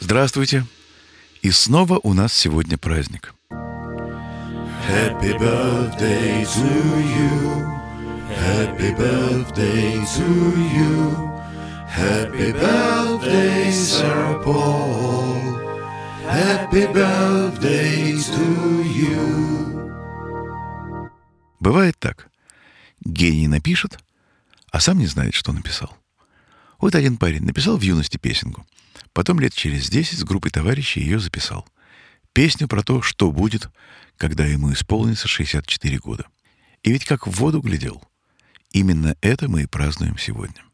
Здравствуйте! И снова у нас сегодня праздник. Happy birthday to you. Happy birthday to you. Happy birthday, Sir Paul. Happy birthday to you. Бывает так. Гений напишет, а сам не знает, что написал. Вот один парень написал в юности песенку. Потом лет через 10 с группой товарищей ее записал. Песню про то, что будет, когда ему исполнится 64 года. И ведь как в воду глядел. Именно это мы и празднуем сегодня.